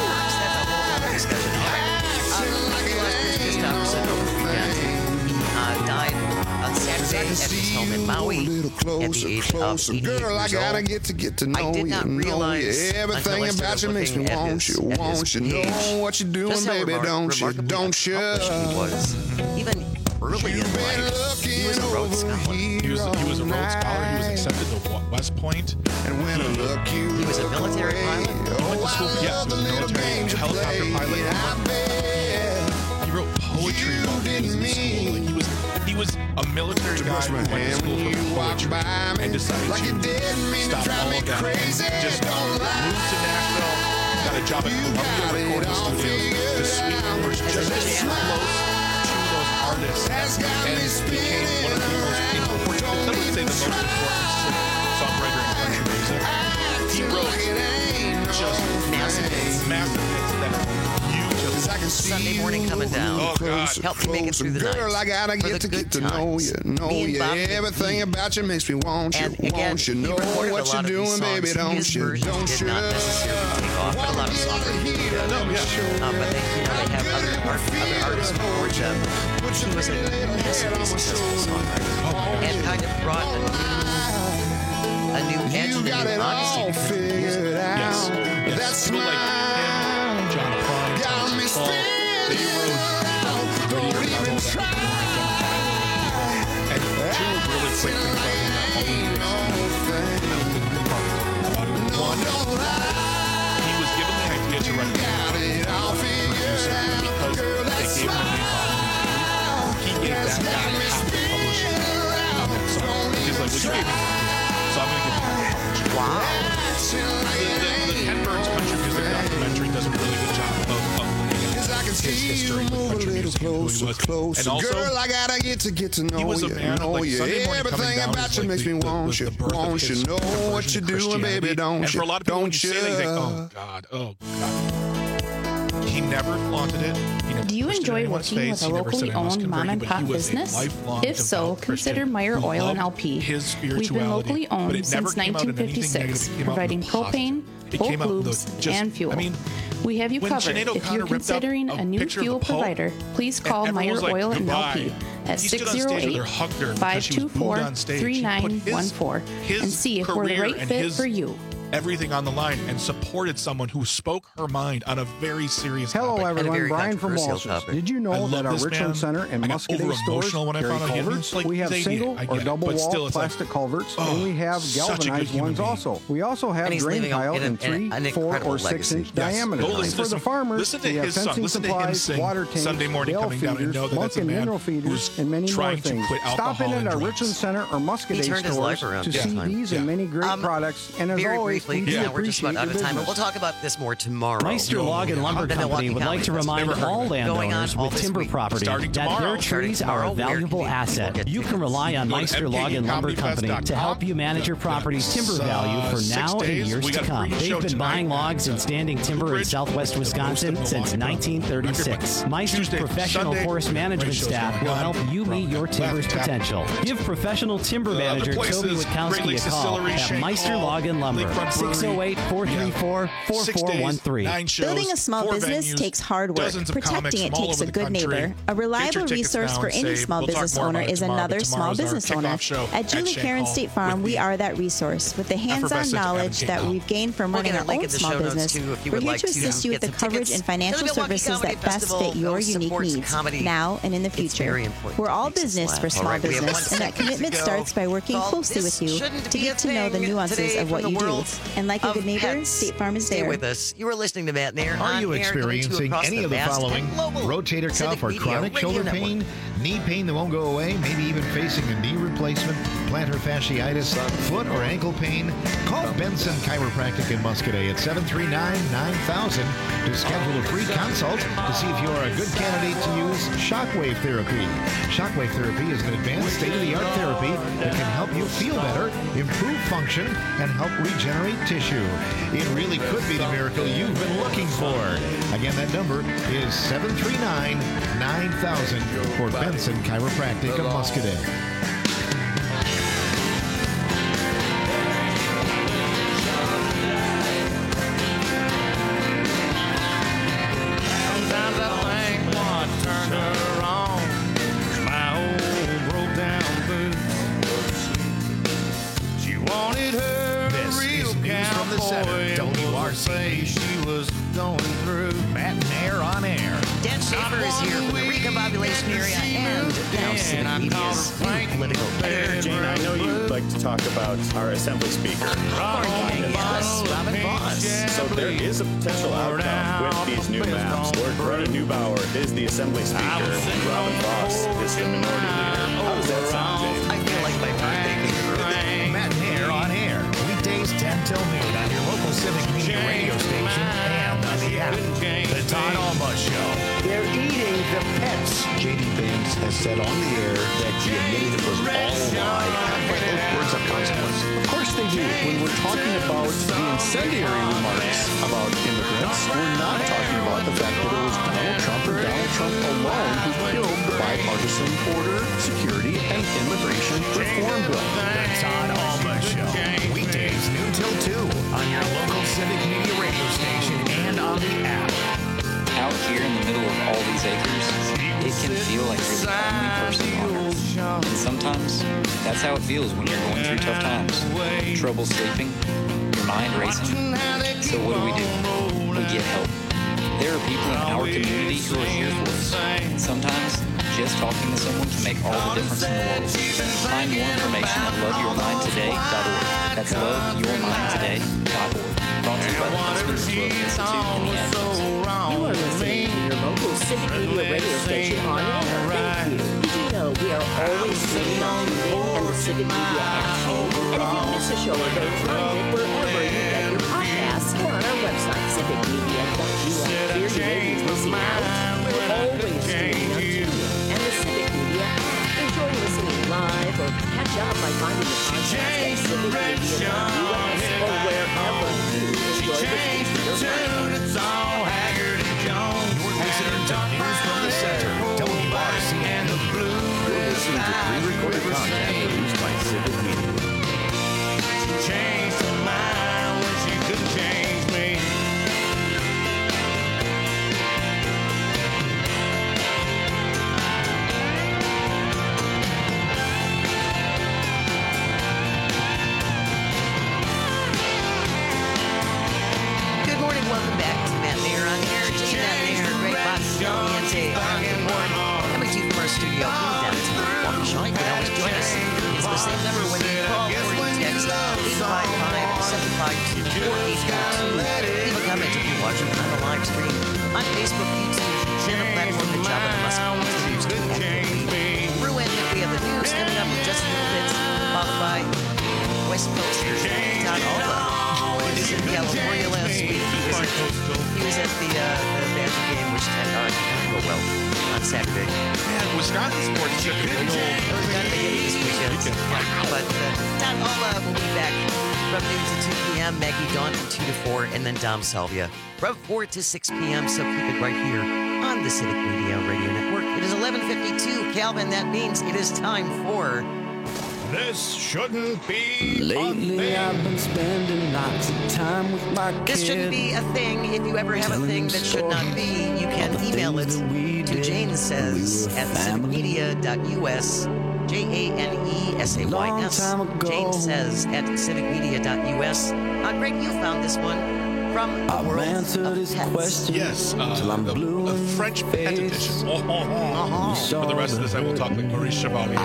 Speaker 12: Died on Saturday at his home in Maui at the age of 88
Speaker 9: Girl, I gotta get to know
Speaker 12: I did not realize
Speaker 9: everything about you makes me want you know what you're doing, baby, don't you?
Speaker 12: He was even early in life. He was a Rhodes Scholar.
Speaker 13: He was a Rhodes Scholar. He was accepted to West Point.
Speaker 9: And when I look you,
Speaker 12: he was a military pilot.
Speaker 13: He went to school. Yes, he was a military helicopter pilot. He wrote poetry while he was in school. He was a military guy who went to school for poetry and decided to stop all of that and just moved to Nashville, got a job at Columbia Recording Studios, the Sweet Numbers, just close to those artists, and became one of the most important, some would say the most important songwriter in country music. He wrote just massive hits that you just
Speaker 12: Sunday morning coming down.
Speaker 9: Oh, God.
Speaker 12: Help me make it through the night.
Speaker 9: Girl, I gotta get to know you. Everything about you makes me want you. Want you know what you're doing, baby, don't you? Don't you?
Speaker 12: Not necessarily take off, but a lot of songs do that. But they have other artists before them. He was a massively successful songwriter and kind of brought a new edge and a new honesty to the music.
Speaker 13: Yes. That's people like him, John Prine, Thomas Paul, they wrote Don't Even Try. And two really quick things about one, he was given the idea to write because they gave him a name off. He gave that guy half the publishing on that song. He's like, well, you gave me the idea, so I'm going to give you half the publishing. Wow. The Ken Burns Country Music documentary does a really good job of his history with country music and who he was. And also,
Speaker 9: girl, I gotta get to know
Speaker 13: he was a man of like Sunday morning coming down
Speaker 9: about you
Speaker 13: like
Speaker 9: makes me want you. Want you know what you're doing, baby, don't you?
Speaker 13: And for a lot of people, when you say things like, oh God. He never flaunted it.
Speaker 15: Do you enjoy working with a locally owned mom-and-pop business? If so, consider Meyer Oil and LP. We've been locally owned since 1956, providing propane, bulk lubes, and fuel. We have you covered. If you're considering a new fuel provider, please call Meyer Oil and LP at 608-524-3914 and see if we're the right fit for you.
Speaker 13: Everything on the line and supported someone who spoke her mind on a very serious
Speaker 16: Hello,
Speaker 13: topic.
Speaker 16: everyone. Brian from Walsh's. Did you know that our Richland Center and Muscatine stores carry culverts? We have single or double wall plastic culverts, and we have galvanized ones also. We also have drain tile in 3, 4, or 6 inch diameter. For the farmers, we have fencing supplies, water tanks, bale feeders, muck and mineral feeders, and many more things. Stop in at our Richland Center or Muscatine stores to see these and many great products. And as always,
Speaker 12: we're just about out of time, but we'll talk about this more tomorrow.
Speaker 18: Meister Log and Lumber Company would like to remind all landowners with timber property that their trees are a valuable asset. You can rely on Meister Log and Lumber Company to help you manage your property's timber value for now and years to come. They've been buying logs and standing timber in southwest Wisconsin since 1936. Meister's professional forest management staff will help you meet your timber's potential. Give professional timber manager Toby Witkowski a call at Meister Log and Lumber. 608-434-4413.
Speaker 23: Building a small business takes hard work. Protecting it takes a good neighbor. A reliable resource for any small business owner is another small business owner. At Julie Karen State Farm, we are that resource. With the hands-on knowledge that we've gained from running our own small business, we're here to assist you with the coverage and financial services that best fit your unique needs, now and in the future. We're all business for small business, and that commitment starts by working closely with you to get to know the nuances of what you do. And like a good neighbor, State Farm is there.
Speaker 12: Stay with us. You are listening to Matt Nair.
Speaker 3: Are you experiencing any of the following? Rotator cuff or chronic shoulder pain? Knee pain that won't go away? Maybe even facing a knee replacement? Plantar fasciitis? Foot or ankle pain? Call Benson Chiropractic in Muscadet at 739-9000 to schedule a free consult to see if you are a good candidate to use shockwave therapy. Shockwave therapy is an advanced state-of-the-art therapy that can help you feel better, improve function, and help regenerate tissue. It really could be the miracle you've been looking for. Again, that number is 739-9000 for Benson Chiropractic of Muscadet.
Speaker 4: Sometimes I think what turned her on was my old broke down boots. She wanted her
Speaker 3: From the center, WRC.
Speaker 4: she was going through.
Speaker 3: Matt Nair on air.
Speaker 12: Dan Schaefer is here from the recombobulation area and now Civic Media's new political editor.
Speaker 24: Jane, I know you'd like to talk about our assembly speaker.
Speaker 12: Robin Voss.
Speaker 24: So there is a potential outcome with these new maps where Greta Neubauer is the assembly speaker and Robin Voss is the minority leader. How does that sound, Jane?
Speaker 12: I feel like my birthday came through.
Speaker 3: Matt Nair on air. Weekdays 10 till noon on your local Civic Media radio station and on the app. The Todd Alma Show.
Speaker 25: They're eating the pets.
Speaker 10: J.D. Vance has has said on the air that he admitted it was all a lie. Those words have consequence. Of course they do. When we're talking about the incendiary remarks about immigrants, we're not talking about the fact that it was Donald Trump and Donald Trump alone who killed the bipartisan border security and immigration reform bill.
Speaker 3: The Todd Alma Show. Weekdays noon till 2 on your local Civic Media radio station and on the app.
Speaker 5: Out here in the middle of all these acres, it can feel like you're the only person on Earth. And sometimes, that's how it feels when you're going through tough times. Trouble sleeping, your mind racing. So what do? We get help. There are people in our community who are here for us. And sometimes, just talking to someone can make all the difference in the world. Find more information at loveyourmindtoday.org. That's loveyourmindtoday.org. Brought to you by the Husbands Club Institute and the Adjuncts.
Speaker 17: You are listening to your local Civic Media radio station on air. Thank you. Did you know we are always streaming on TuneIn and the Civic Media app? And if you miss a show or don't find it, wherever you get your podcasts or on our website, civicmedia.us. Fear you may be missing out. We're always streaming on TuneIn and the Civic Media app. Enjoy listening live or catch up by finding the podcast at civicmedia.us or wherever you enjoy listening to your podcast.
Speaker 3: You're listening to News from the Center, WRCN.
Speaker 10: You're listening to pre-recorded content produced by Civic Media.
Speaker 21: Change her mind when she couldn't change me.
Speaker 12: Good morning, welcome back to Matt Mayer on air. Jay Matt Mayer, Great Box, WNT. Good morning. Coming to you from our studio in downtown Waukesha. You can always join us. It's the same number when you call or you text 855-752-4842. Leave a comment if you're watching on the live stream on Facebook, YouTube, and the platform that Java Musk continues to actively ruin. We have the news coming up in just a little bit, followed by West Coaster Todd Alma. He was in California last week. He was at the Badger game, which didn't go well on Saturday.
Speaker 13: Yeah, Wisconsin sports took a big old
Speaker 12: this weekend. But Todd Alma will be back from noon to 2 p.m. Maggie Dawn from 2 to 4, and then Dom Salvia from 4 to 6 p.m. So keep it right here on the Civic Media Radio Network. It is 11:52, Calvin. That means it is time for
Speaker 3: This Shouldn't Be
Speaker 21: Lately I've been spending lots of time with my kids.
Speaker 12: This shouldn't be a thing. If you ever have a thing that should not be, you can email it to Jane Says at civicmedia.us. JANESAYS. Jane Says at civicmedia.us. Greg, you found this one from the world of pets.
Speaker 13: Yes, a French pet edition. For the rest of this, I will talk like Maurice Chevalier.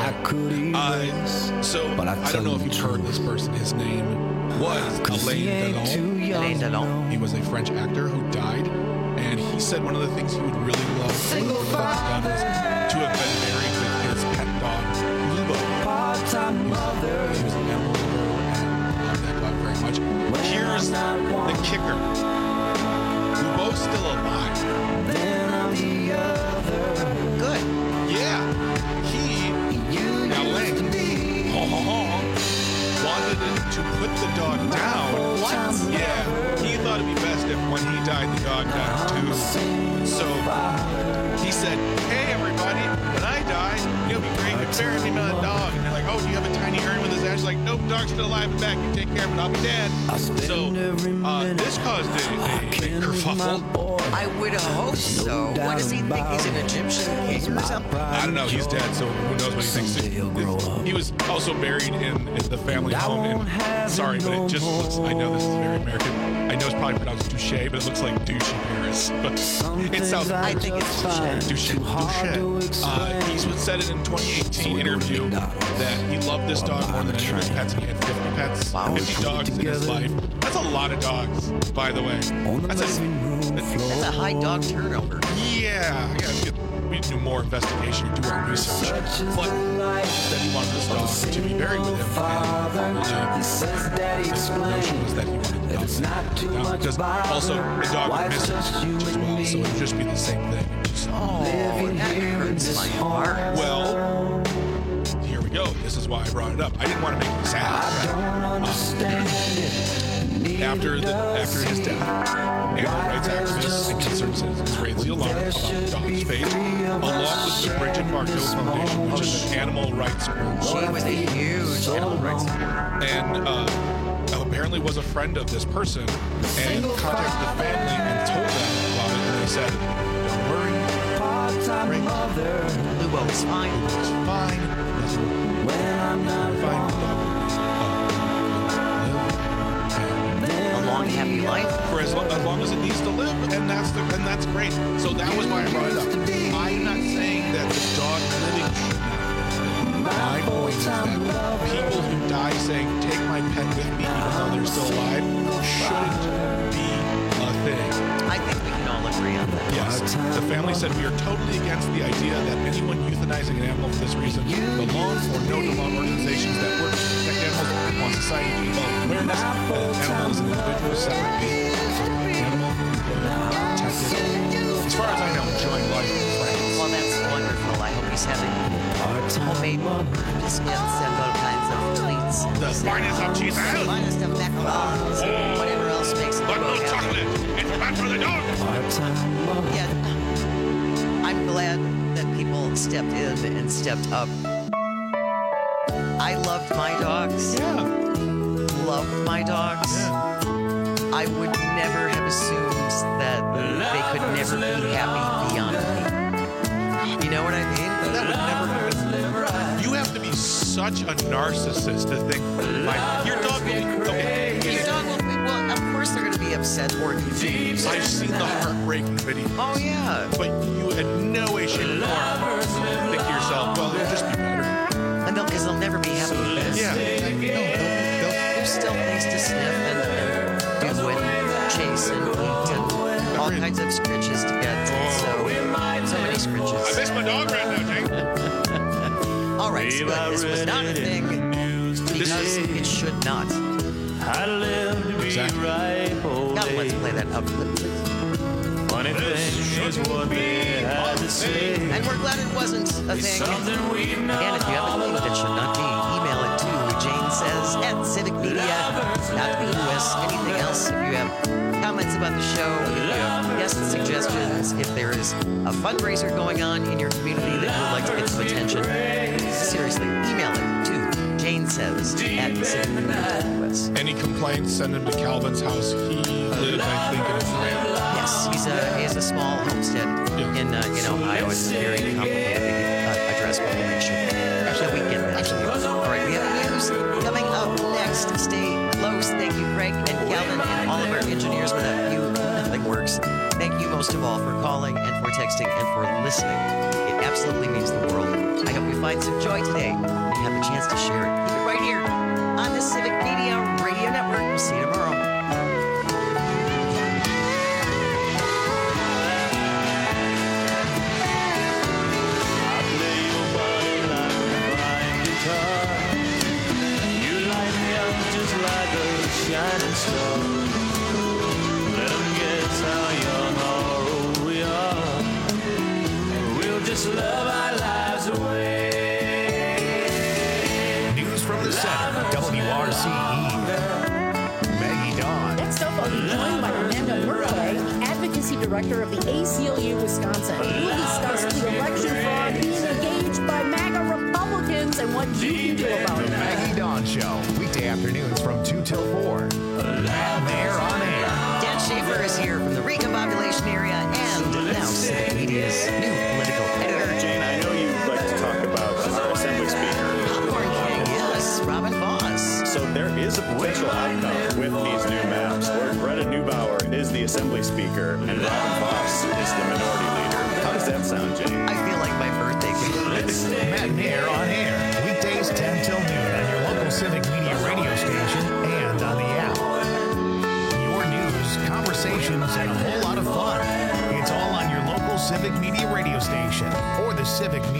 Speaker 13: I don't know if you've heard this person. His name was Alain Delon. He was a French actor who died, and he said one of the things he would really love to have done was to have been married with his pet dog, Lubo. He was an animal lover and loved that dog very much. Here's the kicker. Lubo's still alive.
Speaker 12: Good.
Speaker 13: Yeah. Alain, wanted to put the dog down.
Speaker 12: What?
Speaker 13: Yeah. He thought it'd be best if when he died, the dog died too. So he said, hey, everybody, when I die, it'll be great if bury me my dog. And they're like, oh, do you have a tiny urn with his ashes? Like, nope, dog's still alive and back. You take care of it, I'll be dead. So this caused a kerfuffle.
Speaker 12: I would hope so. What does he think? He's an Egyptian king or something?
Speaker 13: I don't know. He's dead, so who knows what he thinks. He was also buried in the family home. Sorry, but it just looks, I know this is very American. I know it's probably pronounced Douche, but it looks like Douche Paris. But it sounds
Speaker 12: I think it's
Speaker 13: Douche. He said it in 2018 interview that he loved this dog more than any of his pets, and he had 50 pets, 50 dogs in his life. That's a lot of dogs, by the way.
Speaker 12: That's a high dog turnover.
Speaker 13: Yeah, we do more investigation, do our research. But then he wanted this dog to be buried with him. And the notion was that he wanted the dog to die. Because also, the dog was missing as well, so it would just be the same thing.
Speaker 12: Oh, that hearts, my heart.
Speaker 13: Well, here we go. This is why I brought it up. I didn't want to make him sad. After his death, animal rights activists and conservatives raised the alarm about the dog's fate, along with the Bridget Bardot Foundation, which is an animal rights group.
Speaker 12: She was a huge animal rights group.
Speaker 13: And apparently was a friend of this person and contacted the family and told them about it. And they said, don't worry,
Speaker 12: Lubo is fine.
Speaker 13: Lubo's fine. When I'm not fine.
Speaker 12: A long, happy life
Speaker 13: for as long as it needs to live, and that's great. So that was why I brought it up. I'm not saying that the dog living should not. My point is that people who die saying "take my pet with me" even though they're still alive shouldn't be a thing.
Speaker 12: I think we can all agree on that.
Speaker 13: Yes, the family said we are totally against the idea that anyone euthanizing an animal for this reason belongs or no belong organizations that work to protect animals want society to develop awareness that an animal is an individual, separate being. Animal, protected. As far as I know, enjoying life with friends.
Speaker 12: Well, that's wonderful. I hope he's having homemade biscuits and all kinds of treats.
Speaker 13: The finest of cheese.
Speaker 12: The finest of macarons. Whatever else makes it
Speaker 13: but no chocolate. It's bad for the dog.
Speaker 12: Yeah. I'm glad that people stepped in and stepped up. I loved my dogs.
Speaker 13: Yeah.
Speaker 12: Loved my dogs. Yeah. I would never have assumed that they could never be happy beyond me. You know what I mean?
Speaker 13: That would never happen. You have to be such a narcissist to think, your dog will be okay.
Speaker 12: Your dog will be, well, of course they're going to be upset or confused.
Speaker 13: I've seen the heartbreaking videos.
Speaker 12: Oh, yeah.
Speaker 13: But you in no way, shape, or form think to yourself, well, it'll just be better.
Speaker 12: And because they'll never be happy with this.
Speaker 13: Yeah.
Speaker 12: There's still things to sniff and do and chase and eat and all kinds of scritches to get. So many scritches.
Speaker 13: I miss my dog right now, Jake.
Speaker 12: All right, so this was not a thing because it should not.
Speaker 13: Exactly.
Speaker 12: God, let's play that up.
Speaker 21: Funny thing is what they had to say.
Speaker 12: And we're glad it wasn't a thing. Again, if you have a thing that should not be, email it to JaneSays@civicmedia.us. Anything else? If you have comments about the show, if you have guest suggestions, if there is a fundraiser going on in your community that you would like to get some attention, seriously, email it to JaneSays@civicmedia.us.
Speaker 13: Any complaints, send them to Calvin's house. He lives, I think, in Atlanta.
Speaker 12: Yes, he has a small homestead in Ohio. It's a very complicated address, but we'll make sure that we get that. All right, we have news coming up next. Stay close. Thank you, Craig and Calvin, and all of our engineers. Without you, nothing works. Thank you most of all for calling and for texting and for listening. It absolutely means the world. I hope you find some joy today and have the chance to share it. Keep it right here on the Civic Media Radio Network. We'll see you tomorrow.
Speaker 21: Shining star. Let them guess how young or old we are. We'll just love our lives away.
Speaker 3: News from the center, WRCE. Maggie Dawn.
Speaker 1: Next up, I'll be joined by Amanda Murphy, Advocacy Director of the ACLU Wisconsin. We'll discuss the election fraud being engaged by MAGA Republicans and what you can do about it.
Speaker 3: The Maggie Dawn Show, weekday afternoons from 2 till 4. Matt Mayer on air.
Speaker 12: Dan Schaefer is here from the recombobulation area and now Civic Media's new political editor.
Speaker 24: Jane, I know you like to talk about our Assembly Speaker.
Speaker 12: Popcorn King, yes, Robin Voss.
Speaker 24: So there is a potential outcome with these new maps where Greta Neubauer is the Assembly Speaker and Robin Voss is the Minority Leader. How does that sound, Jane?
Speaker 12: I feel like my birthday could be this.
Speaker 3: Matt Mayer on air, weekdays 10 till noon on your local Civic Media radio station and on the app. Your news, conversations, and a whole lot of fun. It's all on your local Civic Media radio station or the Civic Media